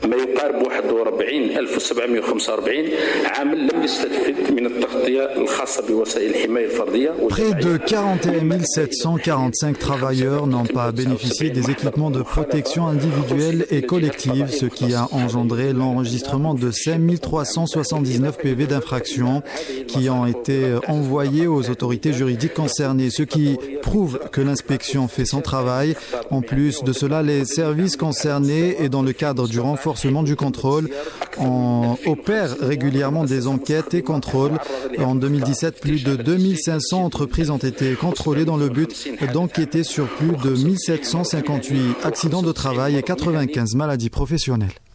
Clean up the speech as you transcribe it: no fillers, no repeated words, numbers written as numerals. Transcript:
ما يقارب 41745 عامل لم يستفد من التغطية الخاصة بوسائل الحماية الفردية. Près de 41 745 travailleurs n'ont pas bénéficié des équipements de protection individuelle et collective, ce qui a engendré l'enregistrement de 5 379 PV d'infraction qui ont été envoyés aux autorités juridiques concernées, ce qui prouve que l'inspection fait son travail. En plus de cela, les services concernés et dans le cadre du renforcement du contrôle opèrent régulièrement des enquêtes et contrôles. En 2017, plus de 2500 entreprises ont été contrôlées dans le but d'enquêter sur plus de 1758 accidents de travail et 95 maladies professionnelles.